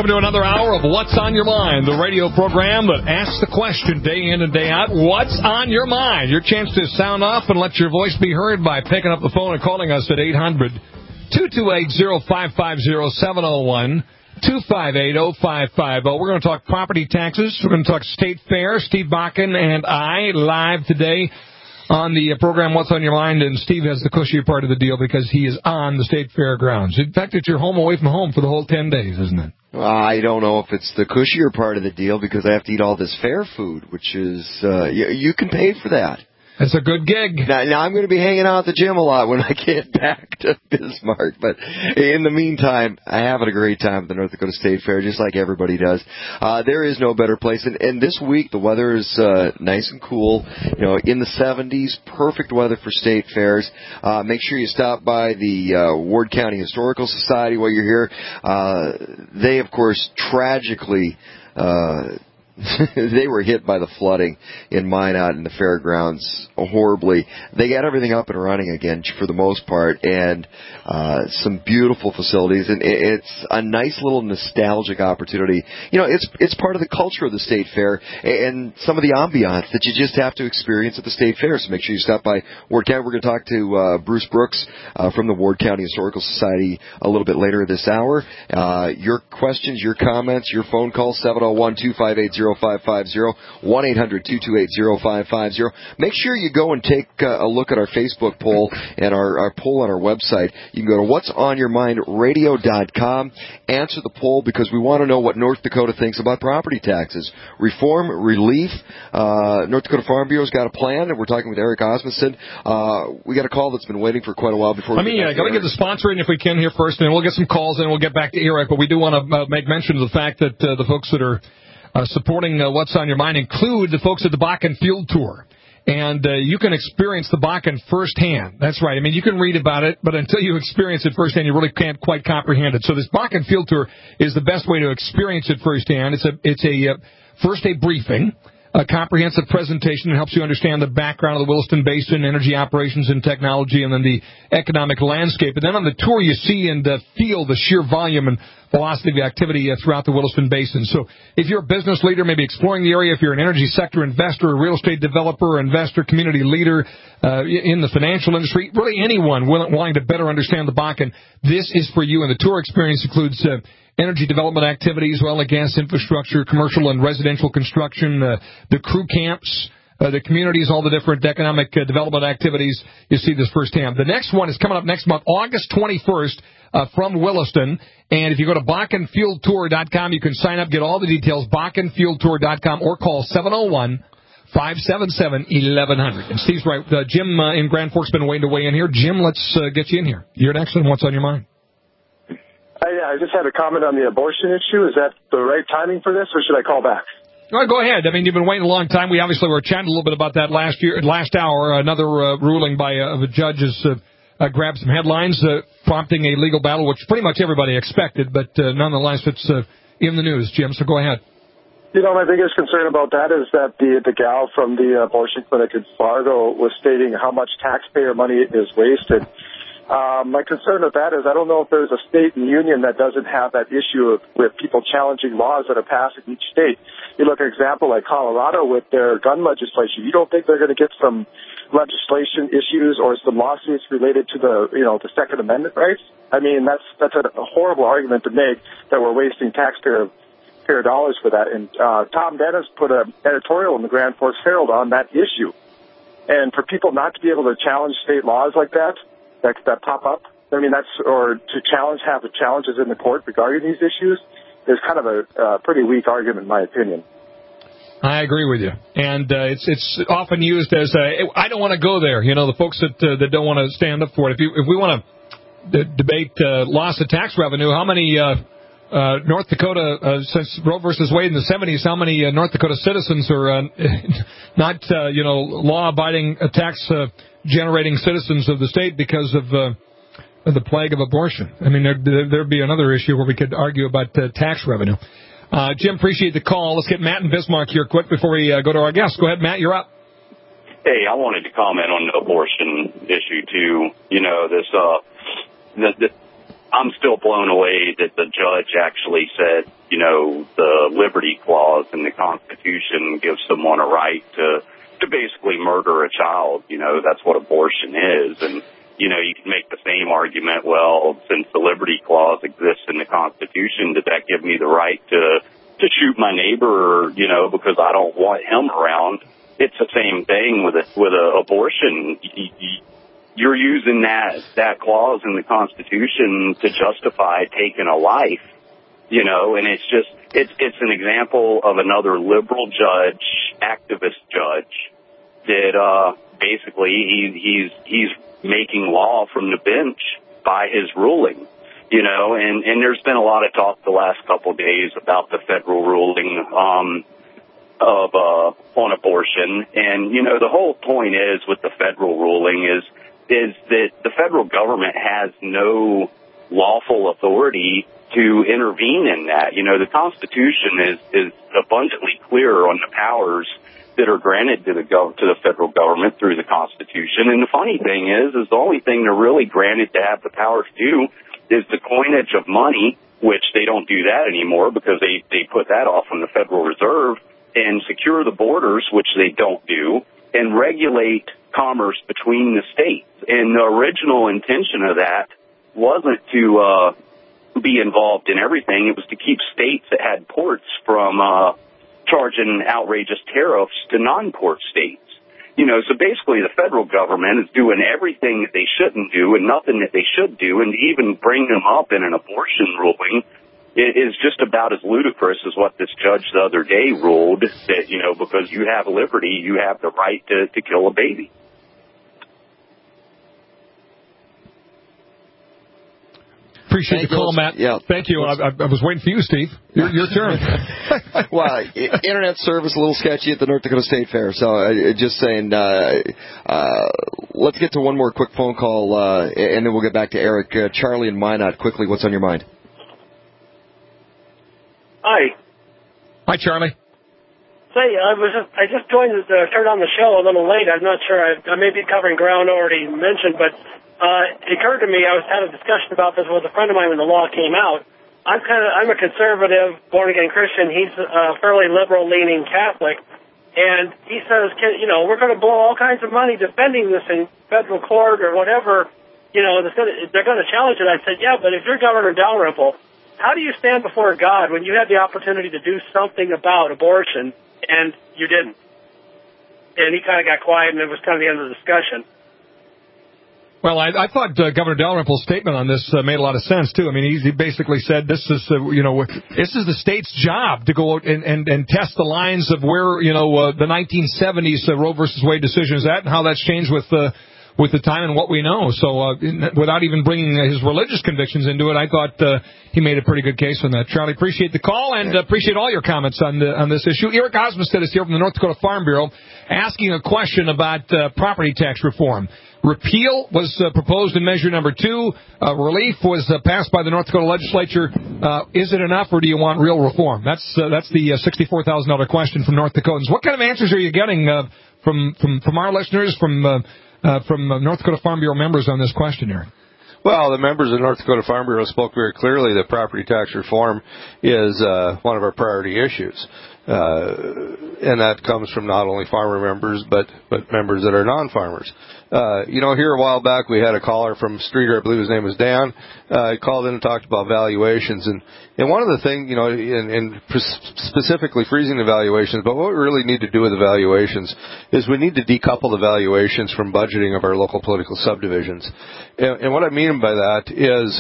welcome to another hour of What's on Your Mind, the radio program that asks the question day in and day out, what's on your mind? Your chance to sound off and let your voice be heard by picking up the phone and calling us at 800-228-0550, 701-258-0550. We're going to talk property taxes. We're going to talk state fair. Steve Bakken and I live today on the program What's on Your Mind, and Steve has the cushier part of the deal because he is on the state fairgrounds. In fact, it's your home away from home for the whole 10 days, isn't it? I don't know if it's the cushier part of the deal because I have to eat all this fair food, which is, you can pay for that. It's a good gig. Now I'm going to be hanging out at the gym a lot when I get back to Bismarck. But in the meantime, I'm having a great time at the North Dakota State Fair, just like everybody does. There is no better place. And this week, the weather is nice and cool, in the 70s. Perfect weather for state fairs. Make sure you stop by the Ward County Historical Society while you're here. They, of course, tragically... they were hit by the flooding in Minot and the fairgrounds horribly. They got everything up and running again for the most part, and some beautiful facilities. And it's a nice little nostalgic opportunity. It's part of the culture of the state fair and some of the ambiance that you just have to experience at the state fair. So make sure you stop by Ward County. We're going to talk to Bruce Brooks from the Ward County Historical Society a little bit later this hour. Your questions, your comments, your phone call, 701-258-0550, 1-800-228-0550. Make sure you go and take a look at our Facebook poll and our poll on our website. You can go to whatsonyourmindradio.com, answer the poll because we want to know what North Dakota thinks about property taxes. Reform, relief. North Dakota Farm Bureau's got a plan, and we're talking with Eric Osmundson. We got a call that's been waiting for quite a while before we get to the sponsor in if we can here first, and we'll get some calls, and we'll get back to Eric. But we do want to make mention of the fact that the folks that are supporting What's on Your Mind include the folks at the Bakken Field Tour. And you can experience the Bakken firsthand. That's right. I mean, you can read about it, but until you experience it firsthand, you really can't quite comprehend it. So this Bakken Field Tour is the best way to experience it firsthand. It's a first-day briefing, a comprehensive presentation that helps you understand the background of the Williston Basin, energy operations and technology, and then the economic landscape. And then on the tour, you see and feel the sheer volume and velocity of activity throughout the Williston Basin. So if you're a business leader, maybe exploring the area, if you're an energy sector investor, a real estate developer, investor, community leader in the financial industry, really anyone wanting to better understand the Bakken, this is for you. And the tour experience includes energy development activities, oil and gas infrastructure, commercial and residential construction, the crew camps, the communities, all the different economic development activities. You see this firsthand. The next one is coming up next month, August 21st, from Williston. And if you go to BakkenFieldTour.com, you can sign up, get all the details, BakkenFieldTour.com, or call 701-577-1100. And Steve's right. Jim in Grand Forks been waiting to weigh in here. Jim, let's get you in here. You're next, and what's on your mind? I just had a comment on the abortion issue. Is that the right timing for this, or should I call back? All right, go ahead. I mean, you've been waiting a long time. We obviously were chatting a little bit about that last hour. Another ruling by a judge has grabbed some headlines, prompting a legal battle, which pretty much everybody expected, but nonetheless, it's in the news, Jim, so go ahead. My biggest concern about that is that the gal from the abortion clinic in Fargo was stating how much taxpayer money is wasted. My concern with that is I don't know if there's a state in the union that doesn't have that issue with people challenging laws that are passed in each state. You look at an example like Colorado with their gun legislation. You don't think they're going to get some legislation issues or some lawsuits related to the Second Amendment rights? I mean, that's a horrible argument to make that we're wasting taxpayer dollars for that. And Tom Dennis put an editorial in the Grand Forks Herald on that issue. And for people not to be able to challenge state laws like that pop up, I mean, or to have the challenges in the court regarding these issues is kind of a pretty weak argument, in my opinion. I agree with you. And it's often used as, I don't want to go there. The folks that don't want to stand up for it. If we want to debate loss of tax revenue, how many North Dakota, since Roe versus Wade in the 70s, how many North Dakota citizens are not, law-abiding, tax-generating citizens of the state because of the plague of abortion? I mean, there'd be another issue where we could argue about tax revenue. Jim, appreciate the call. Let's get Matt in Bismarck here quick before we go to our guest. Go ahead, Matt, you're up. Hey, I wanted to comment on the abortion issue, too. I'm still blown away that the judge actually said the Liberty Clause in the Constitution gives someone a right to basically murder a child. That's what abortion is. And, you can make the same argument, well, since the Liberty Clause exists in the Constitution, does that give me the right to shoot my neighbor, because I don't want him around? It's the same thing with a abortion. You're using that clause in the Constitution to justify taking a life, and it's an example of another liberal judge, activist judge, that basically he's making law from the bench by his ruling, and there's been a lot of talk the last couple of days about the federal ruling on abortion. And, the whole point is with the federal ruling is that the federal government has no lawful authority to intervene in that. The Constitution is abundantly clear on the powers that are granted to the federal government through the Constitution. And the funny thing is the only thing they're really granted to have the power to do is the coinage of money, which they don't do that anymore because they put that off from the Federal Reserve, and secure the borders, which they don't do, and regulate commerce between the states. And the original intention of that wasn't to be involved in everything. It was to keep states that had ports from charging outrageous tariffs to non-port states. So basically the federal government is doing everything that they shouldn't do and nothing that they should do, and even bring them up in an abortion ruling is just about as ludicrous as what this judge the other day ruled, that, because you have liberty, you have the right to kill a baby. Appreciate the call, Matt. Yeah. Thank you. I was waiting for you, Steve. Your turn. Well, internet service a little sketchy at the North Dakota State Fair. So just saying, let's get to one more quick phone call, and then we'll get back to Eric. Charlie and Minot, quickly, what's on your mind? Hi. Hi, Charlie. Say, I just turned on the show a little late. I'm not sure. I may be covering ground already mentioned, but it occurred to me I was having a discussion about this with a friend of mine when the law came out. I'm a conservative, born again Christian. He's a fairly liberal leaning Catholic, and he says, we're going to blow all kinds of money defending this in federal court or whatever. They're going to challenge it. I said, yeah, but if you're Governor Dalrymple, how do you stand before God when you had the opportunity to do something about abortion and you didn't? And he kind of got quiet, and it was kind of the end of the discussion. Well, I thought Governor Dalrymple's statement on this made a lot of sense too. I mean, he basically said this is this is the state's job to go out and test the lines of where the 1970s Roe versus Wade decision is at and how that's changed with the time and what we know. So without even bringing his religious convictions into it, I thought he made a pretty good case on that. Charlie, appreciate the call and appreciate all your comments on this issue. Eric Osmstead is here from the North Dakota Farm Bureau asking a question about property tax reform. Repeal was proposed in measure number 2. Relief was passed by the North Dakota legislature. Is it enough, or do you want real reform? That's the $64,000 question from North Dakotans. What kind of answers are you getting from our listeners, from North Dakota Farm Bureau members on this question here? Well, the members of North Dakota Farm Bureau spoke very clearly that property tax reform is one of our priority issues. And that comes from not only farmer members, but members that are non-farmers. Here a while back we had a caller from Streeter, I believe his name was Dan, he called in and talked about valuations. And one of the things, and specifically freezing the valuations, but what we really need to do with the valuations is we need to decouple the valuations from budgeting of our local political subdivisions. And what I mean by that is,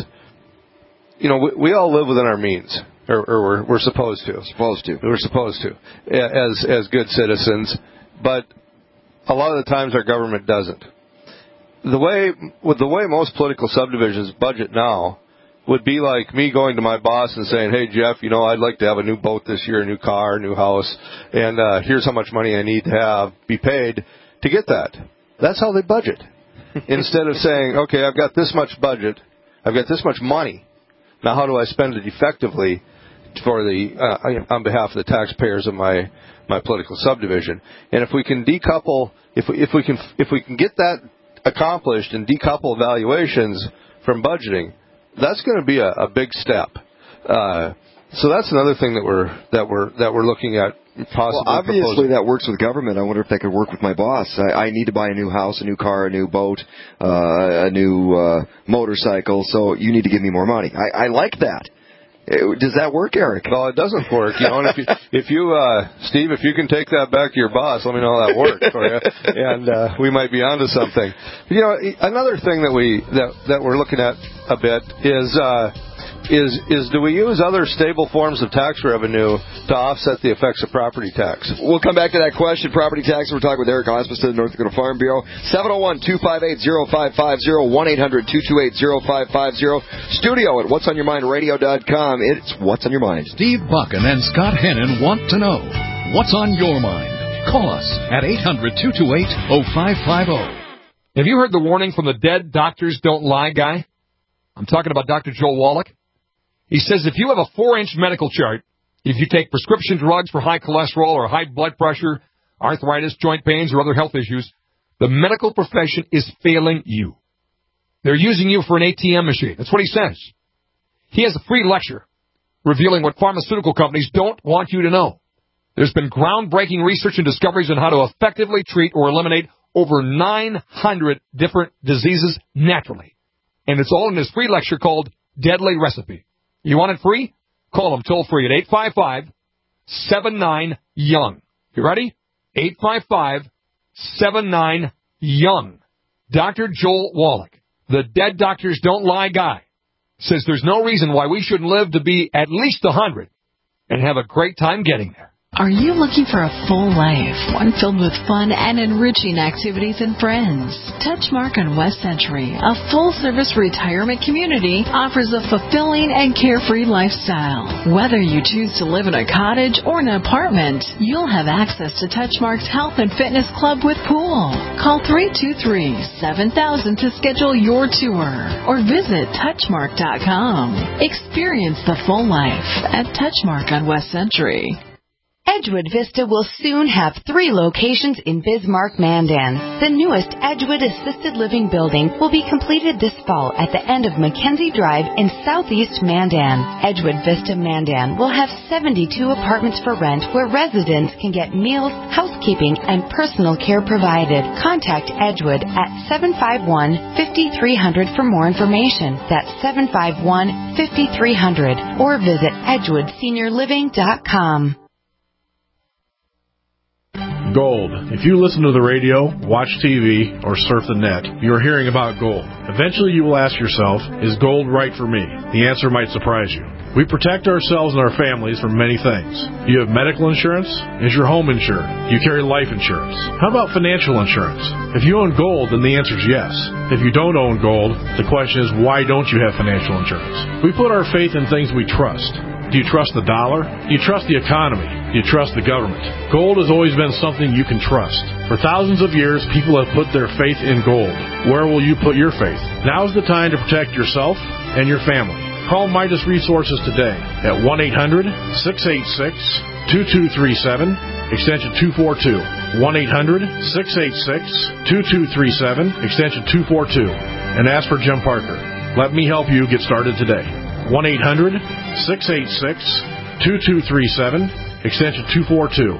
we all live within our means. Or we're supposed to. We're supposed to, as good citizens. But a lot of the times our government doesn't. The way most political subdivisions budget now would be like me going to my boss and saying, hey, Jeff, I'd like to have a new boat this year, a new car, a new house, and here's how much money I need to be paid to get that. That's how they budget. Instead of saying, okay, I've got this much budget, I've got this much money, now how do I spend it effectively for on behalf of the taxpayers of my political subdivision? And if we can decouple, if we can get that accomplished and decouple valuations from budgeting, that's going to be a big step. So that's another thing that we're looking at. Possibly well, obviously proposing. that works with government. I wonder if that could work with my boss. I need to buy a new house, a new car, a new boat, a new motorcycle, so you need to give me more money. I like that. Does that work, Eric? No, it doesn't work. You know, and if you Steve, if you can take that back to your boss, let me know how that worked for you, and we might be onto something. You know, another thing that we're looking at a bit is do we use other stable forms of tax revenue to offset the effects of property tax? We'll come back to that question. Property tax. We're talking with Eric Osmond, North Dakota Farm Bureau. 701-258-0550, 1-800-228-0550. Studio at whatsonyourmindradio.com. It's What's on Your Mind. Steve Buchan and Scott Hennon want to know what's on your mind. Call us at 800-228-0550. Have you heard the warning from the Dead Doctors Don't Lie guy? I'm talking about Dr. Joel Wallach. He says if you have a 4-inch medical chart, if you take prescription drugs for high cholesterol or high blood pressure, arthritis, joint pains, or other health issues, the medical profession is failing you. They're using you for an ATM machine. That's what he says. He has a free lecture revealing what pharmaceutical companies don't want you to know. There's been groundbreaking research and discoveries on how to effectively treat or eliminate over 900 different diseases naturally. And it's all in his free lecture called Deadly Recipe. You want it free? Call him toll-free at 855-79-YOUNG. You ready? 855-79-YOUNG. Dr. Joel Wallach, the Dead Doctors Don't Lie guy, says there's no reason why we shouldn't live to be at least 100 and have a great time getting there. Are you looking for a full life, one filled with fun and enriching activities and friends? Touchmark on West Century, a full-service retirement community, offers a fulfilling and carefree lifestyle. Whether you choose to live in a cottage or an apartment, you'll have access to Touchmark's Health and Fitness Club with pool. Call 323-7000 to schedule your tour or visit Touchmark.com. Experience the full life at Touchmark on West Century. Edgewood Vista will soon have 3 locations in Bismarck, Mandan. The newest Edgewood Assisted Living building will be completed this fall at the end of Mackenzie Drive in southeast Mandan. Edgewood Vista, Mandan will have 72 apartments for rent where residents can get meals, housekeeping, and personal care provided. Contact Edgewood at 751-5300 for more information. That's 751-5300 or visit edgewoodSeniorLiving.com. Gold. If you listen to the radio, watch TV, or surf the net, you are hearing about gold. Eventually you will ask yourself, is gold right for me? The answer might surprise you. We protect ourselves and our families from many things. Do you have medical insurance? Is your home insured? Do you carry life insurance? How about financial insurance? If you own gold, then the answer is yes. If you don't own gold, the question is, why don't you have financial insurance? We put our faith in things we trust. Do you trust the dollar? Do you trust the economy? Do you trust the government? Gold has always been something you can trust. For thousands of years, people have put their faith in gold. Where will you put your faith? Now is the time to protect yourself and your family. Call Midas Resources today at 1-800-686-2237, extension 242. 1-800-686-2237, extension 242. And ask for Jim Parker. Let me help you get started today. 1-800-686-2237, extension 242.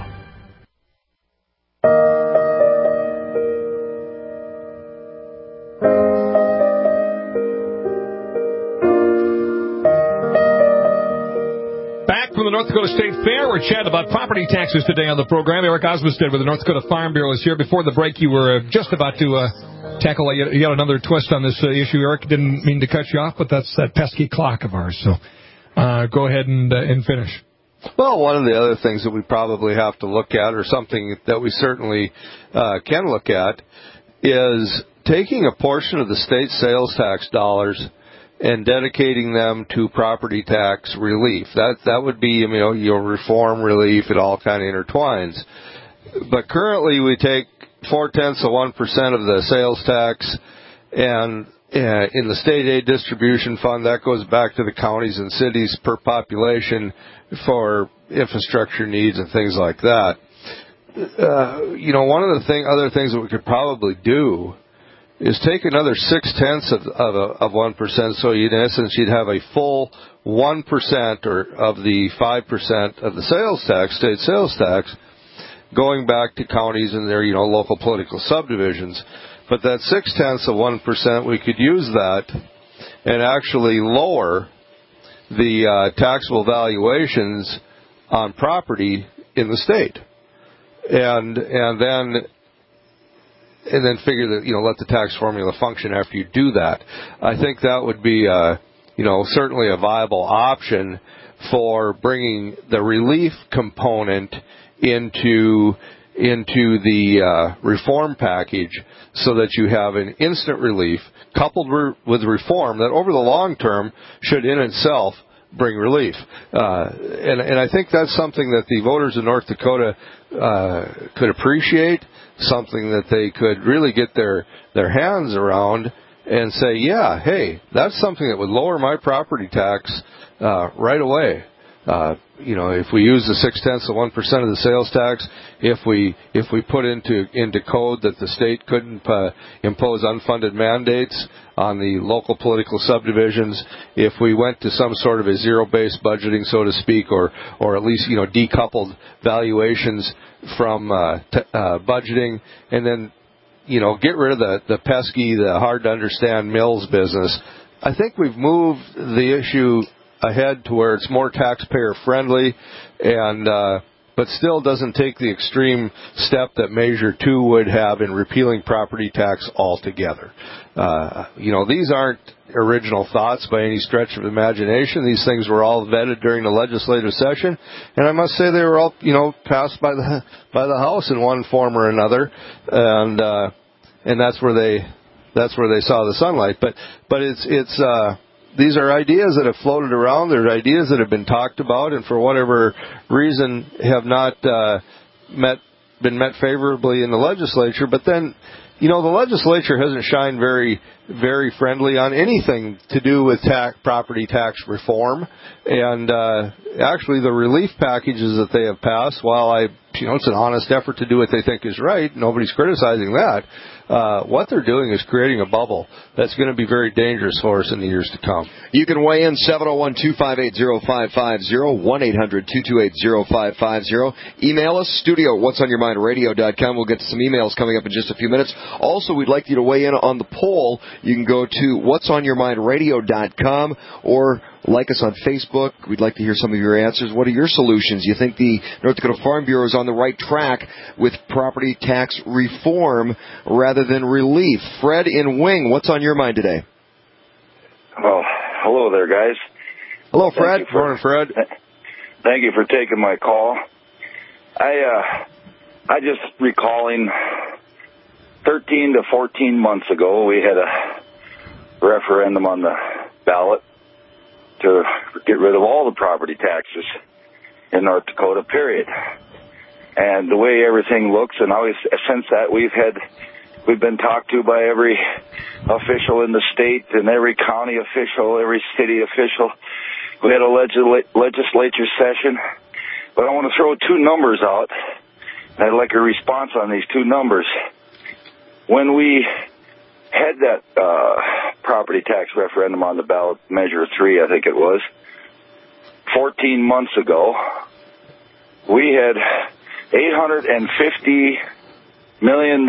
Back from the North Dakota State Fair, we're chatting about property taxes today on the program. Eric Osmond with the North Dakota Farm Bureau is here. Before the break, you were just about to tackle yet another twist on this issue. Eric, didn't mean to cut you off, but that's that pesky clock of ours. So go ahead and finish. Well, one of the other things that we probably have to look at, or something that we certainly can look at, is taking a portion of the state sales tax dollars and dedicating them to property tax relief. That would be, your reform relief. It all kind of intertwines. But currently we take 0.4% of the sales tax, and in the state aid distribution fund, that goes back to the counties and cities per population for infrastructure needs and things like that. One of the other things that we could probably do is take another 0.6 of 1%. So in essence, you'd have a full 1% of the 5% of the sales tax, state sales tax, going back to counties and their, local political subdivisions. But that 0.6 of 1%, we could use that and actually lower the taxable valuations on property in the state, and then figure that let the tax formula function after you do that. I think that would be certainly a viable option for bringing the relief component into the reform package, so that you have an instant relief coupled with reform that over the long term should in itself bring relief. And I think that's something that the voters of North Dakota could appreciate, something that they could really get their hands around and say, yeah, hey, that's something that would lower my property tax right away. If we use the 0.6 of 1% of the sales tax, if we put into code that the state couldn't impose unfunded mandates on the local political subdivisions, if we went to some sort of a zero-based budgeting, so to speak, or at least decoupled valuations from budgeting, and then get rid of the pesky, the hard to understand mills business, I think we've moved the issue ahead to where it's more taxpayer friendly, and but still doesn't take the extreme step that Measure 2 would have in repealing property tax altogether. These aren't original thoughts by any stretch of imagination. These things were all vetted during the legislative session, and I must say they were all passed by the House in one form or another, and that's where they saw the sunlight. But it's these are ideas that have floated around. They're ideas that have been talked about, and for whatever reason have not been met favorably in the legislature. But then, the legislature hasn't shined very, very friendly on anything to do with property tax reform. And actually, the relief packages that they have passed, while it's an honest effort to do what they think is right, nobody's criticizing that. What they're doing is creating a bubble that's going to be very dangerous for us in the years to come. You can weigh in 701-258-0550, 1-800-228-0550. Email us, studio@whatsonyourmindradio.com. We'll get to some emails coming up in just a few minutes. Also, we'd like you to weigh in on the poll. You can go to whatsonyourmindradio.com or like us on Facebook. We'd like to hear some of your answers. What are your solutions? You think the North Dakota Farm Bureau is on the right track with property tax reform rather than relief? Fred in Wing, what's on your mind today? Well, hello there, guys. Hello, Fred. Morning, Fred. Thank you for taking my call. I just recalling 13 to 14 months ago, we had a referendum on the ballot to get rid of all the property taxes in North Dakota, period. And the way everything looks, and always since that, we've been talked to by every official in the state and every county official, every city official. We had a legislature session, but I want to throw two numbers out. I'd like a response on these two numbers. When we had that property tax referendum on the ballot, Measure 3, I think it was, 14 months ago, we had $850 million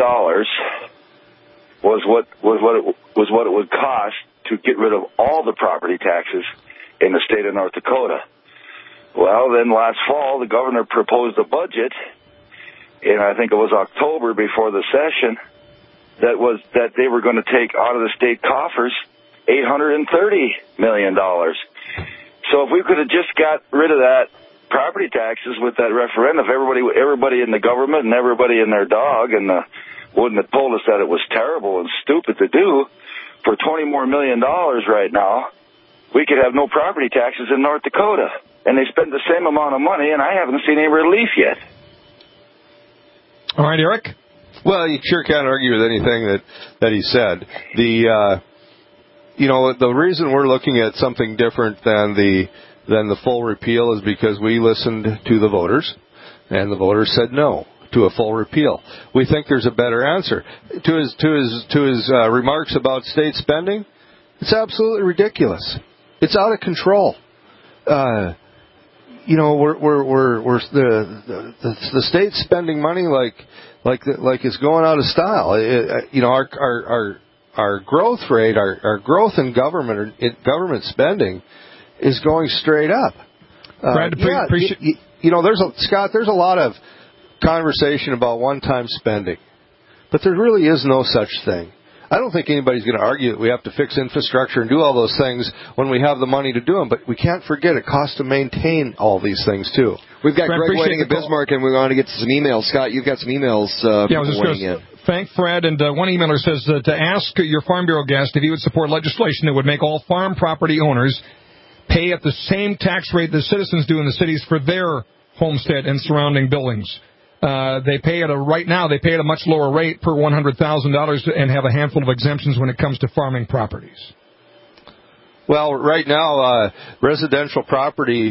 was what it would cost to get rid of all the property taxes in the state of North Dakota. Well, then last fall, the governor proposed a budget, and I think it was October before the session, that they were going to take out of the state coffers $830 million. So if we could have just got rid of that property taxes with that referendum, if everybody in the government and everybody in their dog wouldn't have told us that it was terrible and stupid to do, for $20 more million right now, we could have no property taxes in North Dakota. And they spend the same amount of money, and I haven't seen any relief yet. All right, Eric? Well, you sure can't argue with anything that he said. The reason we're looking at something different than the full repeal is because we listened to the voters, and the voters said no to a full repeal. We think there's a better answer. To his remarks about state spending, it's absolutely ridiculous. It's out of control. We're the state's spending money like it's going out of style. Our growth rate, our growth in government spending is going straight up. There's a lot of conversation about one-time spending, but there really is no such thing. I don't think anybody's going to argue that we have to fix infrastructure and do all those things when we have the money to do them, but we can't forget it costs to maintain all these things, too. We've got Greg waiting at Bismarck, and we want to get some emails. Scott, you've got some emails waiting in. Thank Fred, and one emailer says to ask your Farm Bureau guest if he would support legislation that would make all farm property owners pay at the same tax rate that citizens do in the cities for their homestead and surrounding buildings. They pay at a much lower rate per $100,000 and have a handful of exemptions when it comes to farming properties. Well, right now, residential property,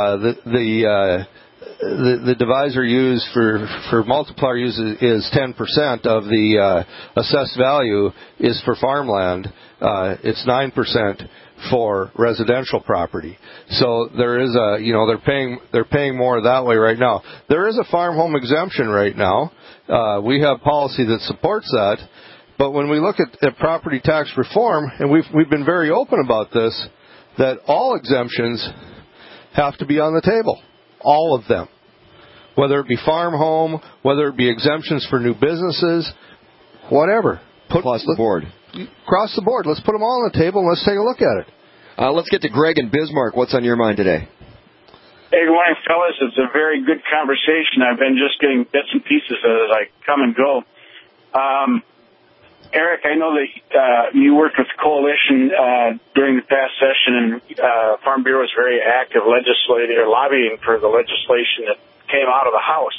the divisor used for multiplier use is 10% of the assessed value is for farmland. It's 9% for residential property. So there is they're paying more that way right now. There is a farm home exemption right now. We have policy that supports that. But when we look at property tax reform, and we've been very open about this, that all exemptions have to be on the table. All of them. Whether it be farm home, whether it be exemptions for new businesses, whatever. Across the board. Across the board. Let's put them all on the table and let's take a look at it. Let's get to Greg in Bismarck. What's on your mind today? Hey, good morning, fellas. It's a very good conversation. I've been just getting bits and pieces as I come and go. Eric, I know that you worked with the coalition during the past session, and Farm Bureau was very active lobbying for the legislation that came out of the House.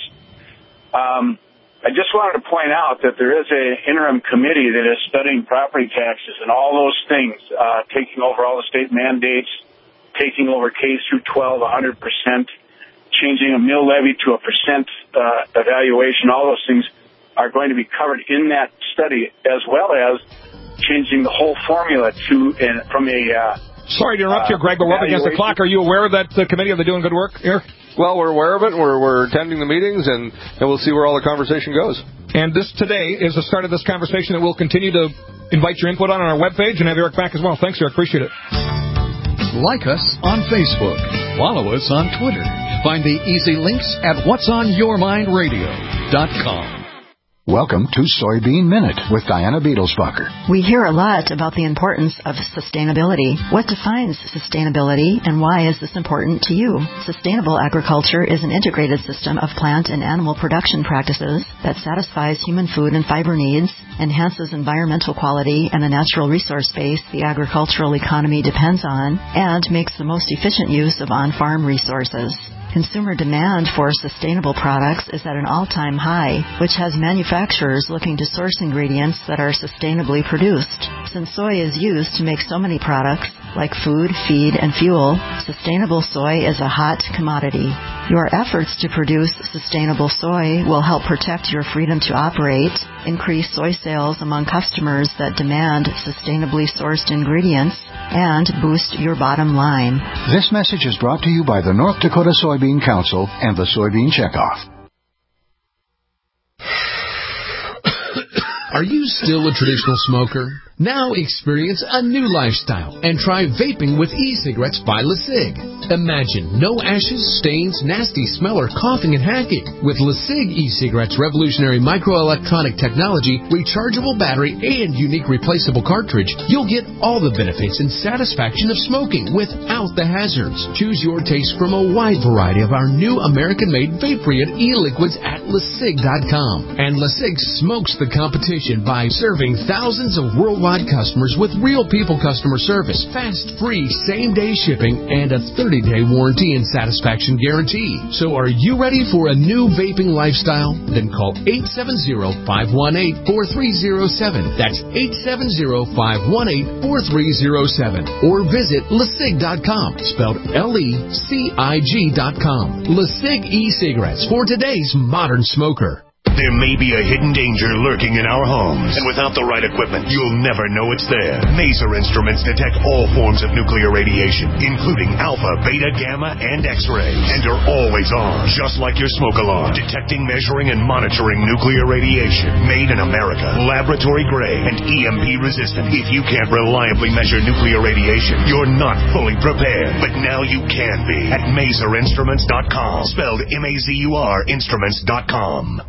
I just wanted to point out that there is an interim committee that is studying property taxes and all those things, taking over all the state mandates, taking over K through 12 100%, changing a mill levy to a percent evaluation. All those things are going to be covered in that study, as well as changing the whole formula from a... Sorry to interrupt you, Greg, but we're up against the clock. Are you aware of that committee? Are they doing good work here? Well, we're aware of it. We're attending the meetings, and we'll see where all the conversation goes. And this today is the start of this conversation that we'll continue to invite your input on our webpage and have Eric back as well. Thanks, Eric. Appreciate it. Like us on Facebook. Follow us on Twitter. Find the easy links at whatsonyourmindradio.com. Welcome to Soybean Minute with Diana Beadlesbacher. We hear a lot about the importance of sustainability. What defines sustainability, and why is this important to you? Sustainable agriculture is an integrated system of plant and animal production practices that satisfies human food and fiber needs, enhances environmental quality and the natural resource base the agricultural economy depends on, and makes the most efficient use of on-farm resources. Consumer demand for sustainable products is at an all-time high, which has manufacturers looking to source ingredients that are sustainably produced. Since soy is used to make so many products, like food, feed, and fuel, sustainable soy is a hot commodity. Your efforts to produce sustainable soy will help protect your freedom to operate, increase soy sales among customers that demand sustainably sourced ingredients, and boost your bottom line. This message is brought to you by the North Dakota Soybean Council and the Soybean Checkoff. Are you still a traditional smoker? Now experience a new lifestyle and try vaping with e-cigarettes by LeSig. Imagine no ashes, stains, nasty smell, or coughing and hacking. With LeSig e-cigarettes' revolutionary microelectronic technology, rechargeable battery, and unique replaceable cartridge, you'll get all the benefits and satisfaction of smoking without the hazards. Choose your taste from a wide variety of our new American-made vape-free e-liquids at LeSig.com. And LeSig smokes the competition innovation by serving thousands of worldwide customers with real people customer service, fast, free, same-day shipping, and a 30-day warranty and satisfaction guarantee. So are you ready for a new vaping lifestyle? Then call 870-518-4307. That's 870-518-4307. Or visit LeSig.com, spelled LECIG.com. LeSig e-cigarettes for today's modern smoker. There may be a hidden danger lurking in our homes, and without the right equipment, you'll never know it's there. Maser Instruments detect all forms of nuclear radiation, including alpha, beta, gamma, and X-ray, and are always on, just like your smoke alarm, detecting, measuring, and monitoring nuclear radiation. Made in America, laboratory grade, and EMP resistant. If you can't reliably measure nuclear radiation, you're not fully prepared. But now you can be at MaserInstruments.com, spelled M-A-Z-U-R Instruments.com.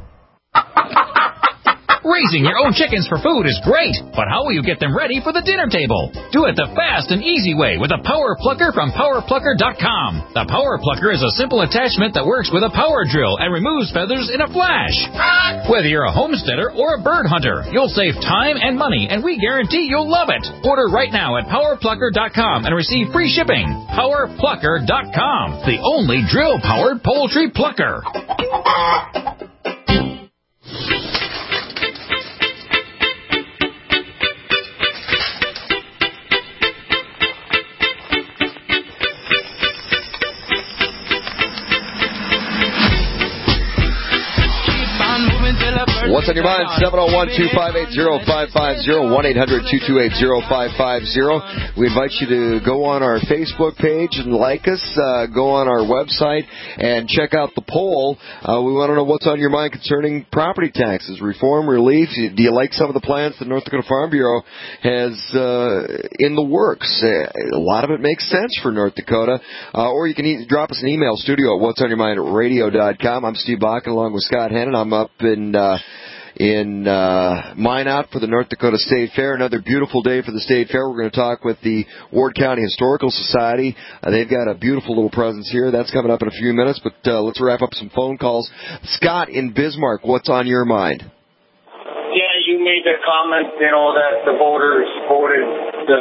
Raising your own chickens for food is great, but how will you get them ready for the dinner table? Do it the fast and easy way with a Power Plucker from PowerPlucker.com. The Power Plucker is a simple attachment that works with a power drill and removes feathers in a flash. Whether you're a homesteader or a bird hunter, you'll save time and money, and we guarantee you'll love it. Order right now at PowerPlucker.com and receive free shipping. PowerPlucker.com, the only drill-powered poultry plucker. What's on your mind? 701-258-0550, 1-800-228-0550. We invite you to go on our Facebook page and like us. Go on our website and check out the poll. We want to know what's on your mind concerning property taxes, reform, relief. Do you like some of the plans the North Dakota Farm Bureau has in the works? A lot of it makes sense for North Dakota. Or you can drop us an email, studio at what'sonyourmindradio.com. I'm Steve Bakken along with Scott Hennon. I'm up in Minot for the North Dakota State Fair. Another beautiful day for the State Fair. We're going to talk with the Ward County Historical Society. They've got a beautiful little presence here. That's coming up in a few minutes, but let's wrap up some phone calls. Scott in Bismarck, what's on your mind? Yeah, you made the comment, that the voters voted the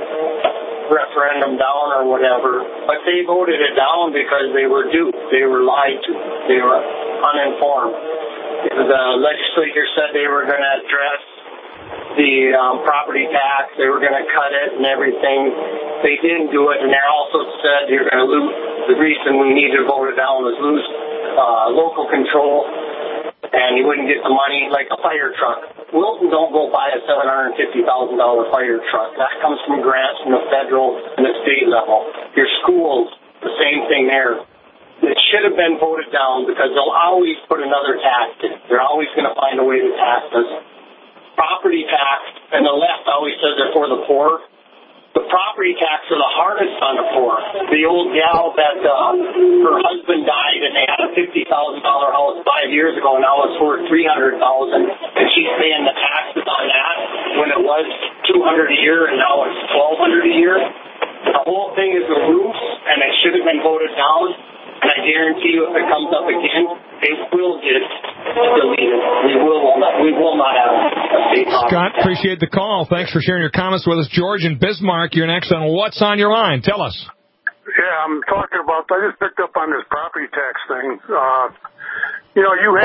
referendum down or whatever, but they voted it down because they were duped. They were lied to. They were uninformed. The legislature said they were going to address the property tax. They were going to cut it and everything. They didn't do it, and they also said you're going to lose. The reason we needed to vote it down was lose local control, and you wouldn't get the money like a fire truck. Wilton don't go buy a $750,000 fire truck. That comes from grants from the federal and the state level. Your schools, the same thing there. It should have been voted down because they'll always put another tax in. They're always going to find a way to tax us. Property tax, and the left always says they're for the poor. The property tax are the hardest on the poor. The old gal that her husband died and they had a $50,000 house 5 years ago, and now it's worth $300,000, and she's paying the taxes on that when it was $200 a year and now it's $1,200 a year. The whole thing is a ruse, and it should have been voted down. And I guarantee you, if it comes up again, they will get deleted. We will not have a state office. Scott, appreciate the call. Thanks for sharing your comments with us. George in Bismarck, you're next on What's on Your Mind. Tell us. Yeah, I'm talking about, I just picked up on this property tax thing. You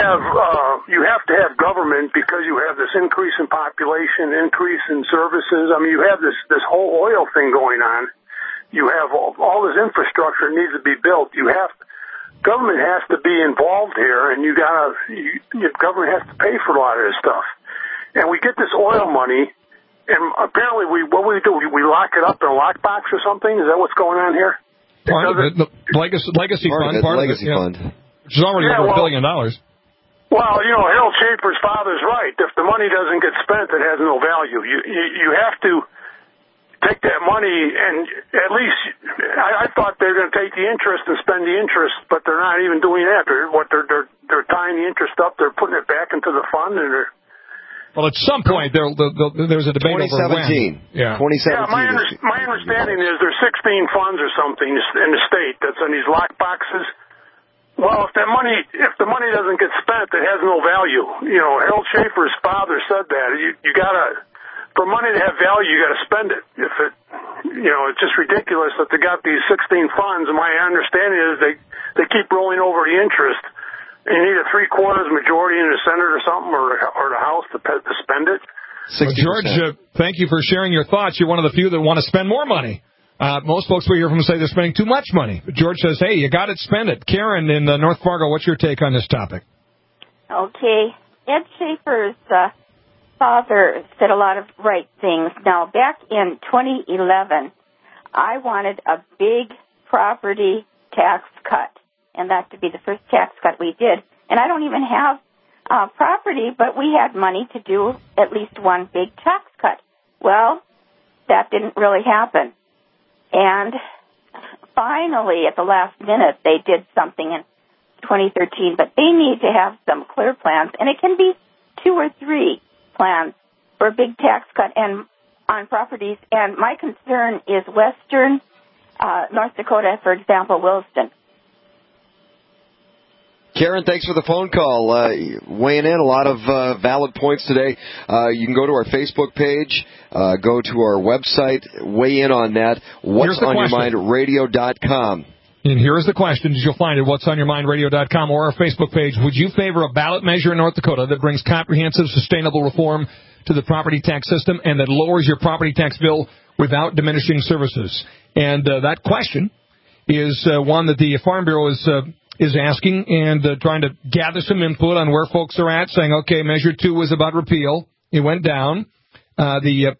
have to have government because you have this increase in population, increase in services. I mean, you have this whole oil thing going on. You have all this infrastructure that needs to be built. Government has to be involved here, and government has to pay for a lot of this stuff. And we get this oil money, and apparently what we do, we lock it up in a lockbox or something. Is that what's going on here? Part of it, the legacy fund, which is already over $1 billion. Well, Harold Schaefer's father's right. If the money doesn't get spent, it has no value. You have to take that money, and at least I thought they were going to take the interest and spend the interest, but they're not even doing that. They're tying the interest up. They're putting it back into the fund, and well, at some point there's a debate over when. Yeah, 2017. Yeah, my understanding is there's 16 funds or something in the state that's in these lock boxes Well, if the money doesn't get spent, it has no value. Harold Schaefer's father said that. You gotta, for money to have value, you gotta spend it. If it, it's just ridiculous that they got these 16 funds, and my understanding is they keep rolling over the interest. And you need a 3/4 majority in the Senate or something, or the House to spend it. Well, George, thank you for sharing your thoughts. You're one of the few that want to spend more money. Most folks we hear from say they're spending too much money. But George says, hey, you got it, spend it. Karen in North Fargo, what's your take on this topic? Okay. Ed Schaefer's father said a lot of right things. Now, back in 2011, I wanted a big property tax cut, and that to be the first tax cut we did. And I don't even have property, but we had money to do at least one big tax cut. Well, that didn't really happen. And finally, at the last minute, they did something in 2013, but they need to have some clear plans, and it can be 2 or 3 plans for a big tax cut and on properties. And my concern is western North Dakota, for example, Williston. Karen, thanks for the phone call. Weighing in, a lot of valid points today. You can go to our Facebook page, go to our website, weigh in on that. What's on your mind, radio.com. And here's the question, as you'll find it, what'sonyourmindradio.com or our Facebook page. Would you favor a ballot measure in North Dakota that brings comprehensive, sustainable reform to the property tax system and that lowers your property tax bill without diminishing services? And that question is one that the Farm Bureau is asking and trying to gather some input on where folks are at, saying, okay, Measure 2 was about repeal. It went down. The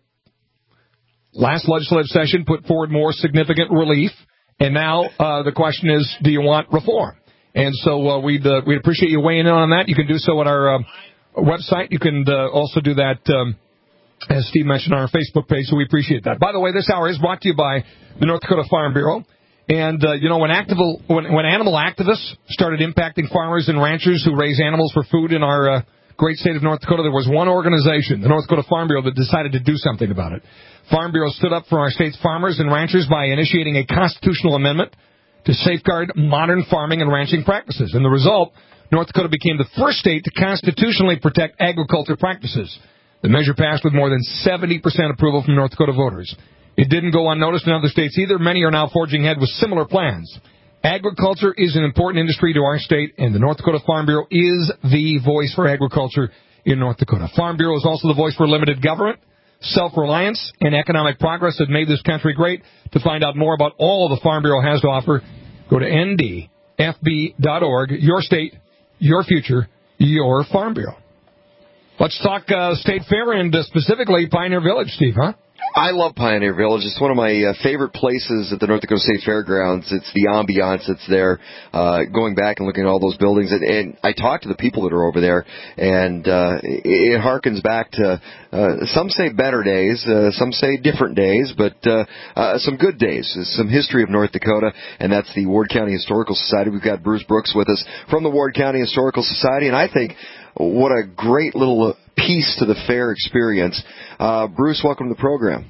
last legislative session put forward more significant relief. And now the question is, do you want reform? And so we'd appreciate you weighing in on that. You can do so at our website. You can also do that, as Steve mentioned, on our Facebook page, so we appreciate that. By the way, this hour is brought to you by the North Dakota Farm Bureau. And, when animal activists started impacting farmers and ranchers who raise animals for food in our great state of North Dakota, there was one organization, the North Dakota Farm Bureau, that decided to do something about it. Farm Bureau stood up for our state's farmers and ranchers by initiating a constitutional amendment to safeguard modern farming and ranching practices. And the result, North Dakota became the first state to constitutionally protect agriculture practices. The measure passed with more than 70% approval from North Dakota voters. It didn't go unnoticed in other states either. Many are now forging ahead with similar plans. Agriculture is an important industry to our state, and the North Dakota Farm Bureau is the voice for agriculture in North Dakota. Farm Bureau is also the voice for limited government, self-reliance, and economic progress that made this country great. To find out more about all the Farm Bureau has to offer, go to ndfb.org. Your state, your future, your Farm Bureau. Let's talk State Fair and specifically Pioneer Village, Steve, huh? I love Pioneer Village. It's one of my favorite places at the North Dakota State Fairgrounds. It's the ambiance that's there, going back and looking at all those buildings. And I talked to the people that are over there, and it harkens back to, some say better days, some say different days, but some good days, some history of North Dakota, and that's the Ward County Historical Society. We've got Bruce Brooks with us from the Ward County Historical Society, and I think what a great little piece to the fair experience. Bruce, welcome to the program.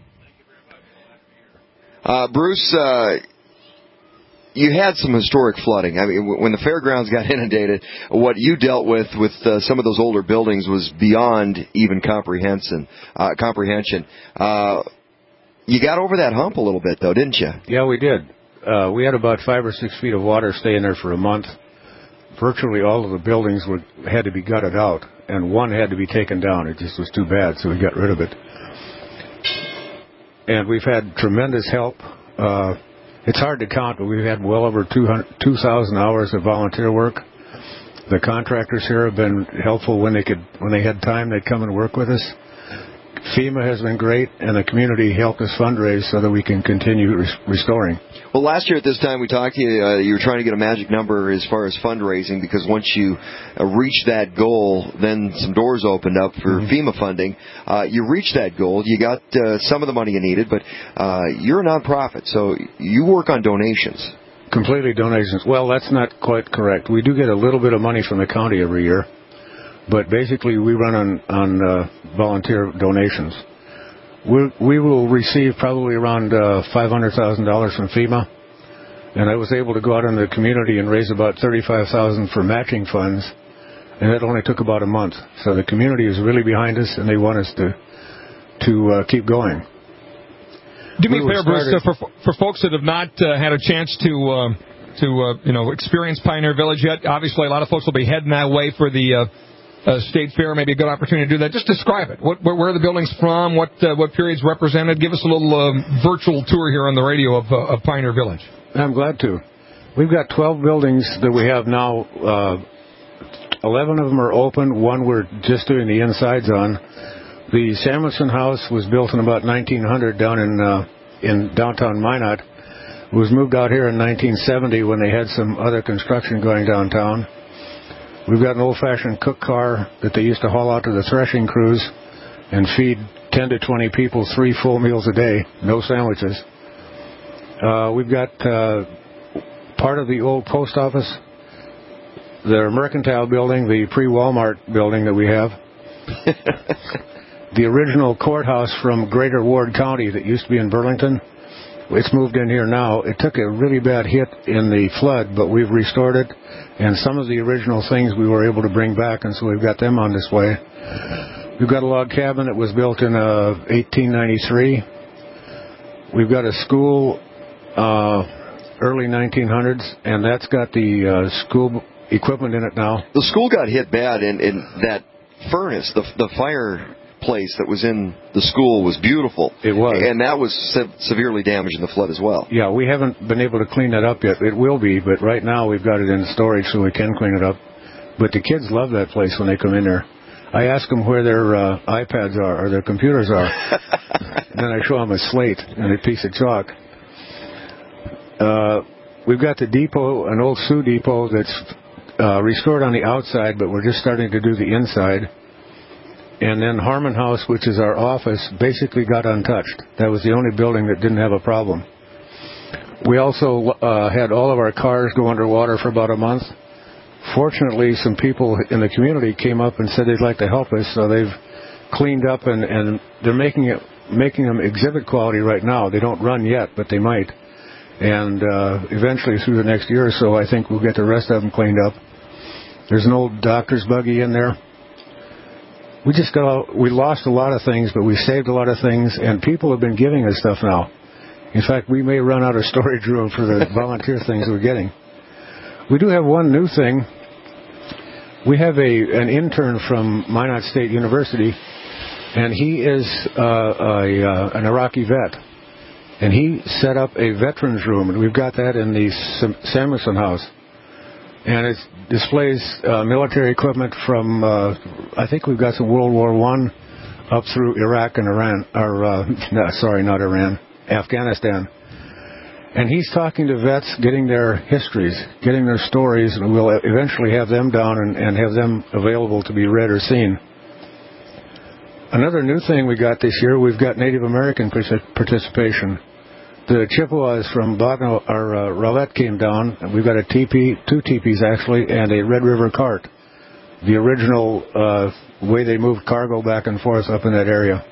Bruce, you had some historic flooding. I mean, when the fairgrounds got inundated, what you dealt with some of those older buildings was beyond even comprehension. You got over that hump a little bit, though, didn't you? Yeah, we did. We had about 5 or 6 feet of water staying there for a month. Virtually all of the buildings had to be gutted out, and one had to be taken down. It just was too bad, so we got rid of it. And we've had tremendous help. It's hard to count, but we've had well over 2,000 hours of volunteer work. The contractors here have been helpful when they had time, they'd come and work with us. FEMA has been great, and the community helped us fundraise so that we can continue restoring. Well, last year at this time we talked to you, you were trying to get a magic number as far as fundraising, because once you reach that goal, then some doors opened up for FEMA funding. You reached that goal. You got some of the money you needed, but you're a nonprofit, so you work on donations. Completely donations. Well, that's not quite correct. We do get a little bit of money from the county every year. But basically, we run on volunteer donations. We will receive probably around $500,000 from FEMA, And I was able to go out in the community and raise about $35,000 for matching funds, and that only took about a month. So the community is really behind us, and they want us to keep going. Do me a favor, Bruce, for folks that have not had a chance to experience Pioneer Village yet. Obviously, a lot of folks will be heading that way for the State Fair. Maybe a good opportunity to do that. Just describe it. Where are the buildings from? What periods represented? Give us a little virtual tour here on the radio of Pioneer Village. I'm glad to. We've got 12 buildings that we have now. 11 of them are open. One we're just doing the insides on. The Samuelson House was built in about 1900 down in downtown Minot. It was moved out here in 1970 when they had some other construction going downtown. We've got an old-fashioned cook car that they used to haul out to the threshing crews and feed 10 to 20 people 3 full meals a day, no sandwiches. We've got part of the old post office, the Mercantile building, the pre-Walmart building that we have. The original courthouse from Greater Ward County that used to be in Burlington. It's moved in here now. It took a really bad hit in the flood, but we've restored it. And some of the original things we were able to bring back, and so we've got them on display. We've got a log cabin that was built in 1893. We've got a school early 1900s, and that's got the school equipment in it now. The school got hit bad in that furnace, the fireplace that was in the school was beautiful. It was. And that was severely damaged in the flood as well. Yeah, we haven't been able to clean that up yet. It will be, but right now we've got it in storage so we can clean it up. But the kids love that place when they come in there. I ask them where their iPads are or their computers are. Then I show them a slate and a piece of chalk. We've got the depot, an old Sioux depot that's restored on the outside, but we're just starting to do the inside. And then Harmon House, which is our office, basically got untouched. That was the only building that didn't have a problem. We also had all of our cars go underwater for about a month. Fortunately, some people in the community came up and said they'd like to help us, so they've cleaned up, and they're making them exhibit quality right now. They don't run yet, but they might. And eventually, through the next year or so, I think we'll get the rest of them cleaned up. There's an old doctor's buggy in there. We lost a lot of things, but we saved a lot of things, and people have been giving us stuff now. In fact, we may run out of storage room for the volunteer things we're getting. We do have one new thing. We have an intern from Minot State University, and he is an Iraqi vet. And he set up a veterans room, and we've got that in the Samuelson House. And it displays military equipment from, I think we've got some World War I up through Iraq and Iran, not Iran, Afghanistan. And he's talking to vets, getting their histories, getting their stories, and we'll eventually have them down and have them available to be read or seen. Another new thing we got this year, we've got Native American participation. The Chippewas from Rowlett came down, and we've got a teepee, 2 teepees actually, and a Red River cart. The original way they moved cargo back and forth up in that area.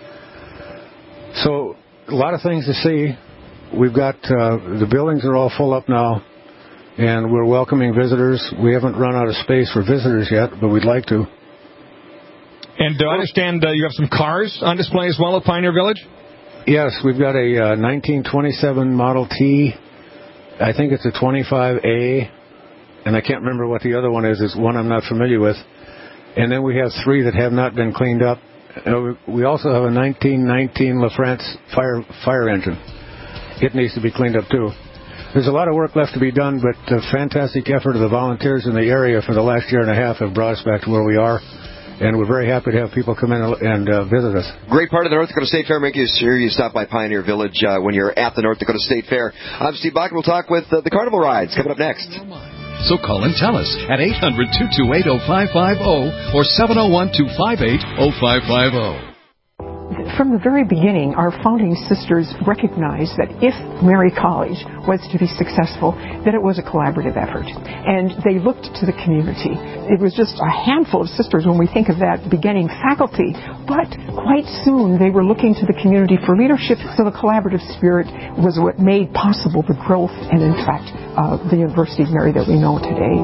So, a lot of things to see. We've got, the buildings are all full up now, and we're welcoming visitors. We haven't run out of space for visitors yet, but we'd like to. And I understand you have some cars on display as well at Pioneer Village? Yes, we've got a 1927 Model T. I think it's a 25A, and I can't remember what the other one is. It's one I'm not familiar with. And then we have 3 that have not been cleaned up. We also have a 1919 LaFrance fire engine. It needs to be cleaned up, too. There's a lot of work left to be done, but the fantastic effort of the volunteers in the area for the last year and a half have brought us back to where we are. And we're very happy to have people come in and visit us. Great part of the North Dakota State Fair. Make sure you stop by Pioneer Village when you're at the North Dakota State Fair. I'm Steve Bach, and we'll talk with the Carnival Rides coming up next. So call and tell us at 800-228-0550 or 701-258-0550. From the very beginning, our founding sisters recognized that if Mary College was to be successful, that it was a collaborative effort. And they looked to the community. It was just a handful of sisters when we think of that beginning faculty, but quite soon they were looking to the community for leadership, so the collaborative spirit was what made possible the growth and, in fact, the University of Mary that we know today.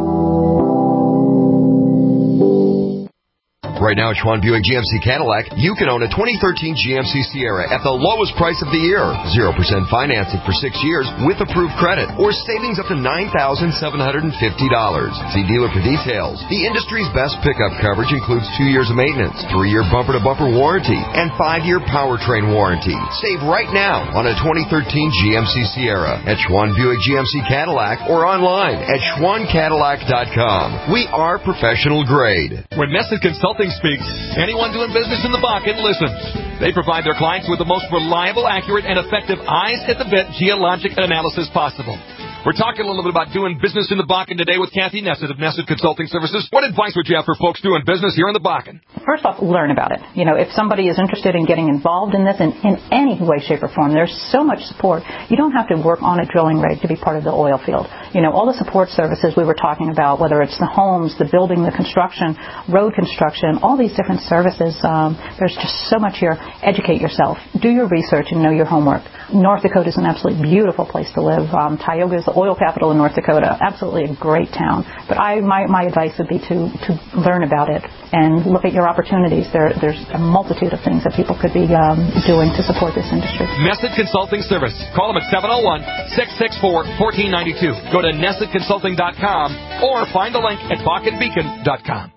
Right now at Schwann Buick GMC Cadillac, you can own a 2013 GMC Sierra at the lowest price of the year. 0% financing for 6 years with approved credit or savings up to $9,750. See dealer for details. The industry's best pickup coverage includes 2 years of maintenance, 3-year bumper-to-bumper warranty, and 5-year powertrain warranty. Save right now on a 2013 GMC Sierra at Schwann Buick GMC Cadillac or online at SchwannCadillac.com. We are professional grade. When Nesset Consulting speaks, anyone doing business in the Bakken listens. They provide their clients with the most reliable, accurate, and effective eyes-at-the-bit geologic analysis possible. We're talking a little bit about doing business in the Bakken today with Kathy Nesset of Nesset Consulting Services. What advice would you have for folks doing business here in the Bakken? First off, learn about it. You know, if somebody is interested in getting involved in this in any way, shape, or form, there's so much support. You don't have to work on a drilling rig to be part of the oil field. You know, all the support services we were talking about, whether it's the homes, the building, the construction, road construction, all these different services, there's just so much here. Educate yourself. Do your research and know your homework. North Dakota is an absolutely beautiful place to live. Tioga is the oil capital in North Dakota. Absolutely a great town. But my advice would be to learn about it and look at your opportunities. There's a multitude of things that people could be doing to support this industry. Nesset Consulting Service. Call them at 701-664-1492. Go to NessetConsulting.com or find the link at BakkenBeacon.com.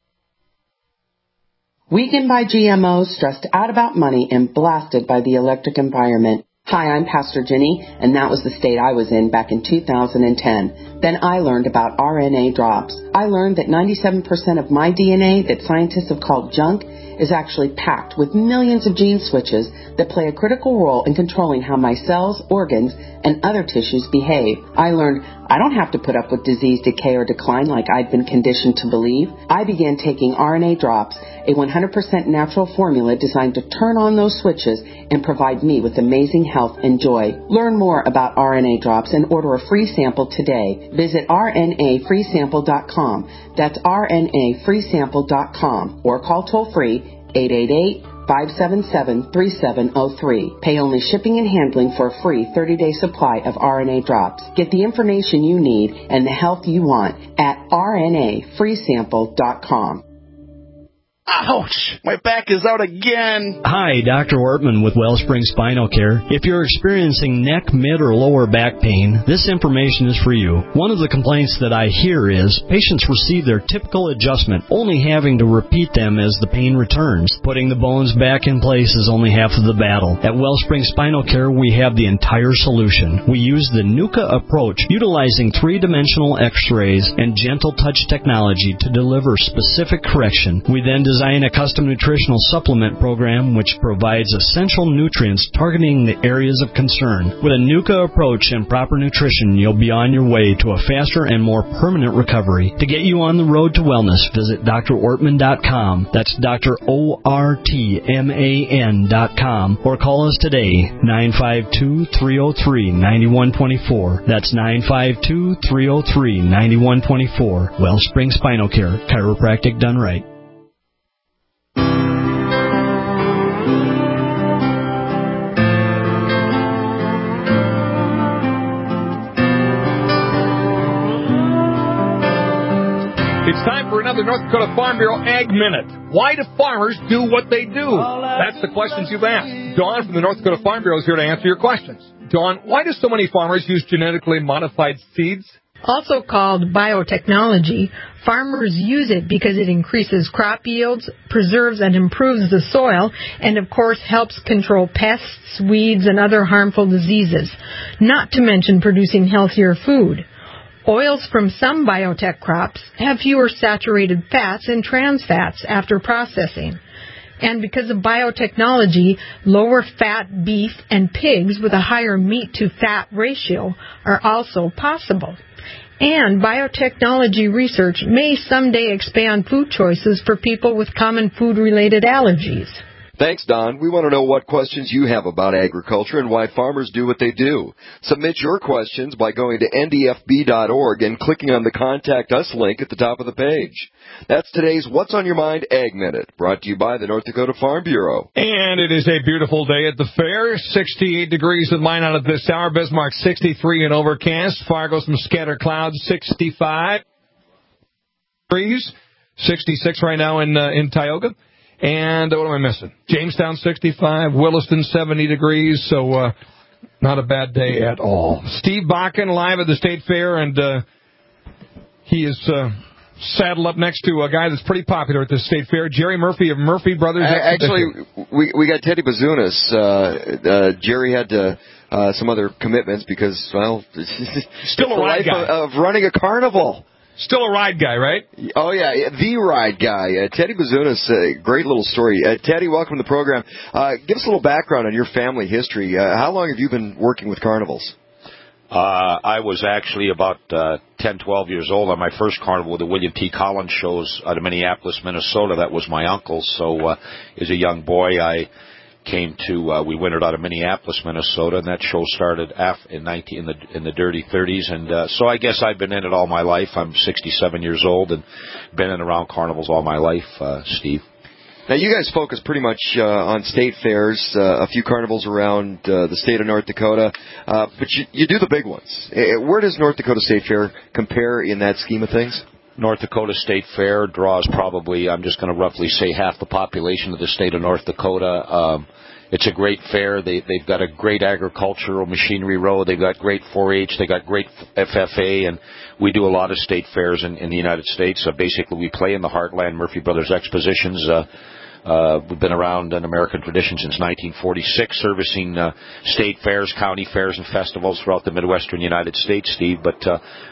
Weakened by GMOs, stressed out about money, and blasted by the electric environment. Hi, I'm Pastor Jenny, and that was the state I was in back in 2010. Then I learned about RNA drops. I learned that 97% of my DNA that scientists have called junk is actually packed with millions of gene switches that play a critical role in controlling how my cells, organs, and other tissues behave. I learned I don't have to put up with disease, decay, or decline like I'd been conditioned to believe. I began taking RNA drops, a 100% natural formula designed to turn on those switches and provide me with amazing health and joy. Learn more about RNA drops and order a free sample today. Visit RNAfreesample.com. That's RNAfreesample.com or call toll-free 888-577-3703. Pay only shipping and handling for a free 30-day supply of RNA drops. Get the information you need and the health you want at RNAfreesample.com. Ouch! My back is out again. Hi, Dr. Ortman with Wellspring Spinal Care. If you're experiencing neck, mid, or lower back pain, this information is for you. One of the complaints that I hear is patients receive their typical adjustment, only having to repeat them as the pain returns. Putting the bones back in place is only half of the battle. At Wellspring Spinal Care, we have the entire solution. We use the NUCA approach, utilizing three-dimensional x-rays and gentle touch technology to deliver specific correction. We then design a custom nutritional supplement program which provides essential nutrients targeting the areas of concern. With a NUCA approach and proper nutrition, you'll be on your way to a faster and more permanent recovery. To get you on the road to wellness, visit drortman.com. That's drortman.com, or call us today, 952-303-9124. That's 952-303-9124. Wellspring Spinal Care, chiropractic done right. It's time for another North Dakota Farm Bureau Ag Minute. Why do farmers do what they do? That's the questions you've asked. Dawn from the North Dakota Farm Bureau is here to answer your questions. Dawn, why do so many farmers use genetically modified seeds? Also called biotechnology, farmers use it because it increases crop yields, preserves and improves the soil, and of course helps control pests, weeds, and other harmful diseases, not to mention producing healthier food. Oils from some biotech crops have fewer saturated fats and trans fats after processing. And because of biotechnology, lower fat beef and pigs with a higher meat-to-fat ratio are also possible. And biotechnology research may someday expand food choices for people with common food-related allergies. Thanks, Don. We want to know what questions you have about agriculture and why farmers do what they do. Submit your questions by going to ndfb.org and clicking on the Contact Us link at the top of the page. That's today's What's on Your Mind Ag Minute, brought to you by the North Dakota Farm Bureau. And it is a beautiful day at the fair. 68 degrees with mine out at this hour. Bismarck 63 and overcast. Fargo some scattered clouds 65 degrees. 66 right now in Tioga. And what am I missing? Jamestown 65, Williston 70 degrees, so not a bad day at all. Steve Bakken live at the State Fair, and he is saddled up next to a guy that's pretty popular at the State Fair, Jerry Murphy of Murphy Brothers. Actually, we got Teddy Bazunas. Jerry had some other commitments because, well, still a ride guy of running a carnival. Still a ride guy, right? Oh, yeah, the ride guy. Teddy Bazunas, great little story. Teddy, welcome to the program. Give us a little background on your family history. How long have you been working with carnivals? I was actually about 10, 12 years old on my first carnival with the William T. Collins shows out of Minneapolis, Minnesota. That was my uncle. So as a young boy, I came to we wintered out of Minneapolis, Minnesota, and that show started in the dirty 30s, and so I guess I've been in it all my life. I'm 67 years old and been in around carnivals all my life, Steve. Now, you guys focus pretty much on state fairs, a few carnivals around the state of North Dakota, but you do the big ones. Where does North Dakota State Fair compare in that scheme of things? North Dakota State Fair draws probably, I'm just going to roughly say, half the population of the state of North Dakota. It's a great fair. They've got a great agricultural machinery row. They've got great 4-H. They got great FFA, and we do a lot of state fairs in the United States. Basically, we play in the Heartland Murphy Brothers Expositions. We've been around in American tradition since 1946, servicing state fairs, county fairs, and festivals throughout the Midwestern United States, Steve. But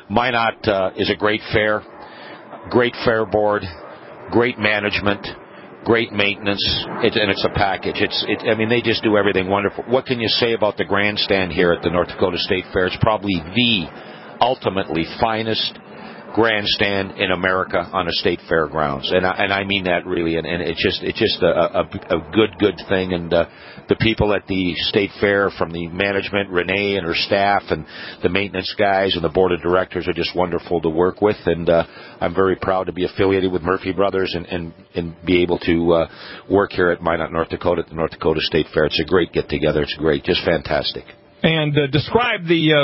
Minot is a great fair. Great fair board, great management, great maintenance, and it's a package. I mean, they just do everything wonderful. What can you say about the grandstand here at the North Dakota State Fair? It's probably the ultimately finest grandstand in America on a state fairgrounds, and I mean that really, and it's just a good thing, and the people at the state fair, from the management, Renee and her staff, and the maintenance guys and the board of directors, are just wonderful to work with, and I'm very proud to be affiliated with Murphy Brothers and be able to work here at Minot, North Dakota, at the North Dakota State Fair. It's a great get together. It's great, just fantastic. And describe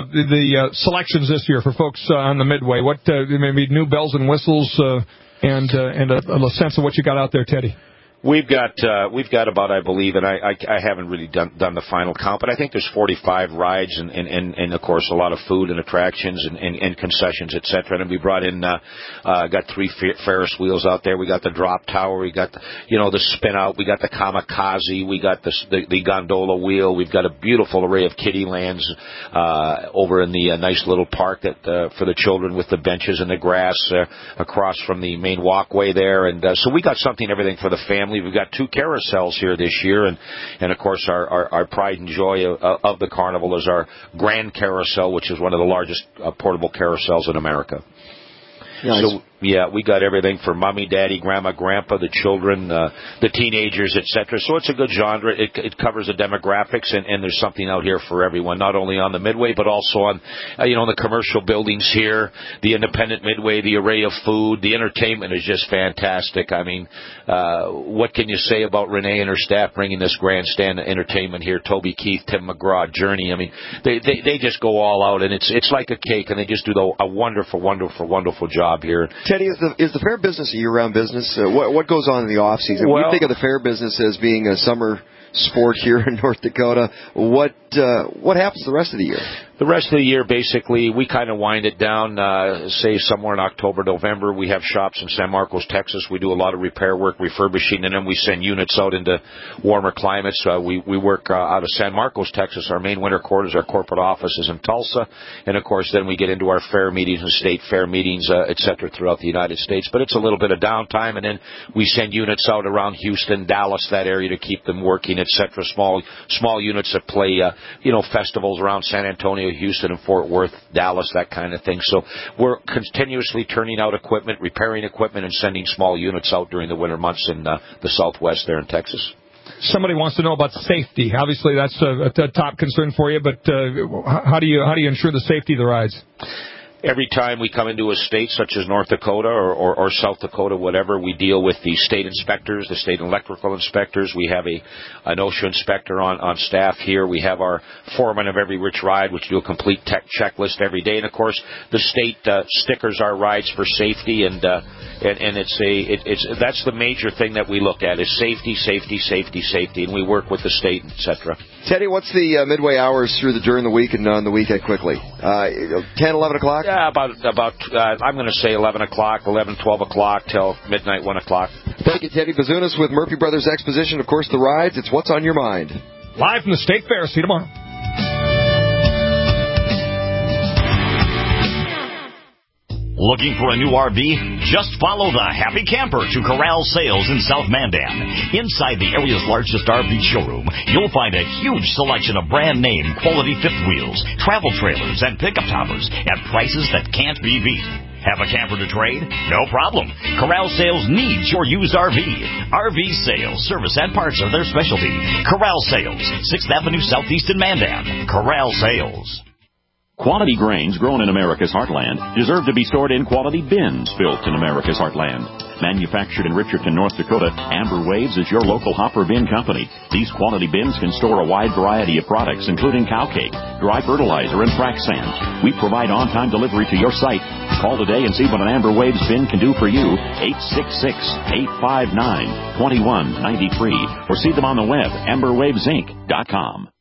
the selections this year for folks on the Midway. What maybe new bells and whistles and a sense of what you got out there, Teddy. We've got about, I believe, and I haven't really done the final count, but I think there's 45 rides and of course a lot of food and attractions and concessions, etc. And we brought in got 3 Ferris wheels out there. We got the drop tower. We got the spin out. We got the kamikaze. We got the gondola wheel. We've got a beautiful array of kiddie lands over in the nice little park that for the children with the benches and the grass across from the main walkway there. And so we got everything for the family. We've got 2 carousels here this year, and of course our pride and joy of the carnival is our Grand Carousel, which is one of the largest portable carousels in America. Nice. So, yeah, we got everything for mommy, daddy, grandma, grandpa, the children, the teenagers, etc. So it's a good genre. It covers the demographics, and there's something out here for everyone, not only on the Midway, but also on, the commercial buildings here, the independent Midway, the array of food. The entertainment is just fantastic. I mean, what can you say about Renee and her staff bringing this grandstand entertainment here? Toby Keith, Tim McGraw, Journey. I mean, they just go all out, and it's like a cake, and they just do a wonderful, wonderful, wonderful job here. Teddy, is the fair business a year-round business? What goes on in the off-season? Well, we think of the fair business as being a summer sport here in North Dakota. What happens the rest of the year? The rest of the year, basically, we kind of wind it down, say somewhere in October, November. We have shops in San Marcos, Texas. We do a lot of repair work, refurbishing, and then we send units out into warmer climates. We work out of San Marcos, Texas. Our main winter quarters, our corporate office is in Tulsa. And, of course, then we get into our fair meetings and state fair meetings, et cetera, throughout the United States. But it's a little bit of downtime, and then we send units out around Houston, Dallas, that area to keep them working, et cetera. Small units that play, festivals around San Antonio, Houston, and Fort Worth, Dallas, that kind of thing. So we're continuously turning out equipment, repairing equipment, and sending small units out during the winter months in the Southwest there in Texas. somebody wants to know about safety. Obviously, that's a top concern for you, but how do you ensure the safety of the rides? Every time we come into a state such as North Dakota or South Dakota, whatever, we deal with the state inspectors, the state electrical inspectors. We have an OSHA inspector on staff here. We have our foreman of every rich ride, which do a complete tech checklist every day. And, of course, the state stickers our rides for safety, and that's the major thing that we look at is safety, safety, safety, safety, and we work with the state, etc. Teddy, what's the midway hours during the week and on the weekend quickly? 10, 11 o'clock? Yeah, about I'm going to say 11 o'clock, 11, 12 o'clock till midnight, 1 o'clock. Thank you, Teddy Bazunas with Murphy Brothers Exposition. Of course, the rides. It's What's on Your Mind. Live from the State Fair. See you tomorrow. Looking for a new RV? Just follow the Happy Camper to Corral Sales in South Mandan. Inside the area's largest RV showroom, you'll find a huge selection of brand-name quality fifth wheels, travel trailers, and pickup toppers at prices that can't be beat. Have a camper to trade? No problem. Corral Sales needs your used RV. RV sales, service, and parts are their specialty. Corral Sales, 6th Avenue Southeast in Mandan. Corral Sales. Quality grains grown in America's heartland deserve to be stored in quality bins built in America's heartland. Manufactured in Richardson, North Dakota, Amber Waves is your local hopper bin company. These quality bins can store a wide variety of products, including cow cake, dry fertilizer, and frac sand. We provide on-time delivery to your site. Call today and see what an Amber Waves bin can do for you. 866-859-2193 or see them on the web, amberwavesinc.com.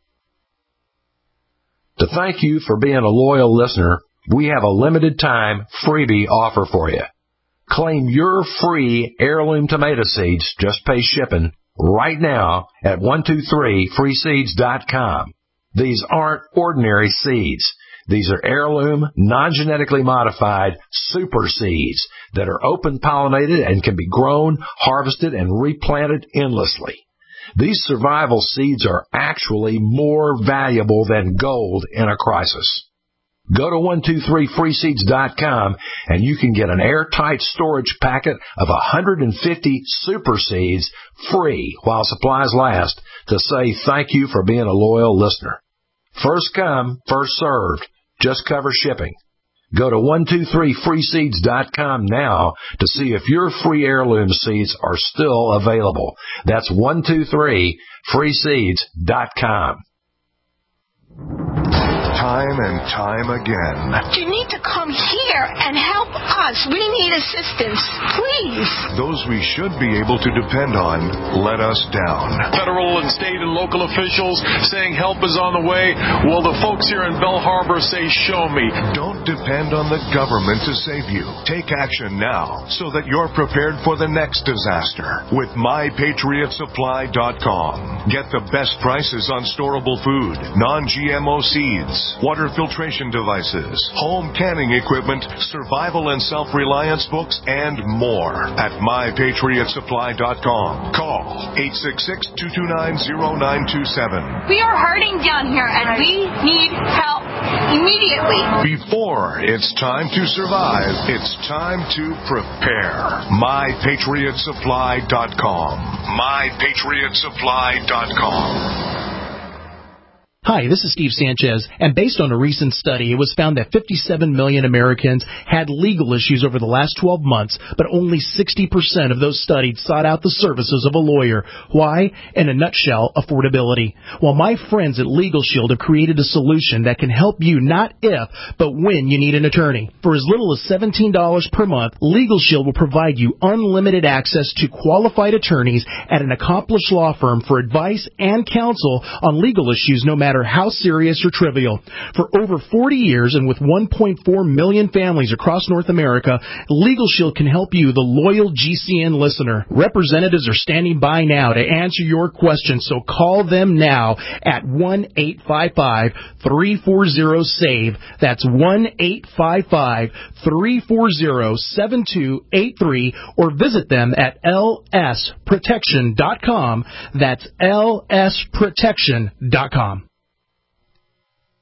To thank you for being a loyal listener, we have a limited time freebie offer for you. Claim your free heirloom tomato seeds, just pay shipping, right now at 123freeseeds.com. These aren't ordinary seeds. These are heirloom, non-genetically modified super seeds that are open pollinated and can be grown, harvested, and replanted endlessly. These survival seeds are actually more valuable than gold in a crisis. Go to 123freeseeds.com and you can get an airtight storage packet of 150 super seeds free while supplies last to say thank you for being a loyal listener. First come, first served. Just cover shipping. Go to 123freeseeds.com now to see if your free heirloom seeds are still available. That's 123freeseeds.com. Time and time again. You need to come here and help us. We need assistance, please. Those we should be able to depend on let us down. Federal and state and local officials saying help is on the way. Well, the folks here in Belle Harbor say, show me. Don't depend on the government to save you. Take action now so that you're prepared for the next disaster with MyPatriotSupply.com. Get the best prices on storable food, non-GMO seeds, water filtration devices, home canning equipment, survival and self-reliance books, and more at MyPatriotSupply.com. Call 866-229-0927. We are hurting down here, and we need help immediately. Before it's time to survive, it's time to prepare. MyPatriotSupply.com. MyPatriotSupply.com. Hi, this is Steve Sanchez, and based on a recent study, it was found that 57 million Americans had legal issues over the last 12 months, but only 60% of those studied sought out the services of a lawyer. Why? In a nutshell, affordability. Well, my friends at Legal Shield have created a solution that can help you not if, but when you need an attorney. For as little as $17 per month, Legal Shield will provide you unlimited access to qualified attorneys at an accomplished law firm for advice and counsel on legal issues, no matter how serious or trivial. For over 40 years and with 1.4 million families across North America, Legal Shield can help you, the loyal GCN listener. Representatives are standing by now to answer your questions, so call them now at 1-855-340-SAVE. That's 1-855-340-7283, or visit them at lsprotection.com. That's lsprotection.com.